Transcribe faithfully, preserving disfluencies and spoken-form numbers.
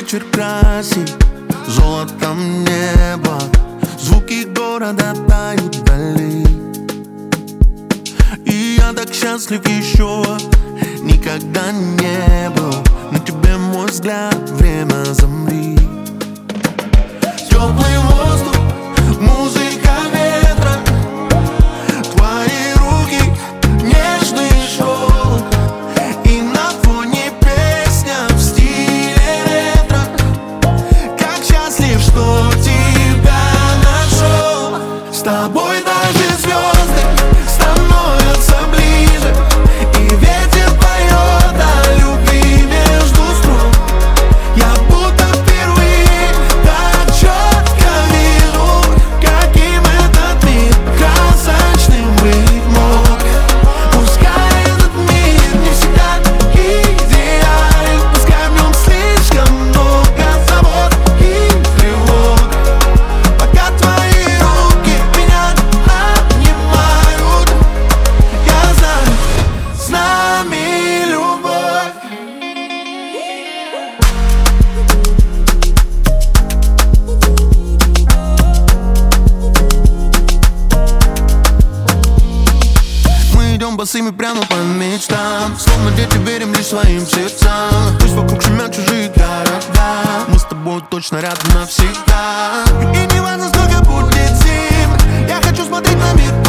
вечер красит золотом небо, звуки города тают вдали. И я так счастлив еще никогда не был. На тебе мой взгляд, время замри. Теплый воздух, музыка ветра, твои руки, нежный шелк. И на фоне песня в стиле ретро. Как счастлив, что тебя нашел. С тобой даже звезды становятся ближе, и ветер поет о любви между строк. Я будто впервые так четко вижу, каким этот мир красочным быть мог. Пускай этот мир не всегда идеален, пускай в нем слишком много забот и тревог. Пока твои руки меня обнимают, я знаю, с нами любовь. Мы идем босыми прямо по мечтам, словно дети верим лишь своим сердцам. Пусть вокруг шумят чужие города, мы с тобой точно рядом навсегда. И не важно, сколько будет зим, я хочу смотреть на мир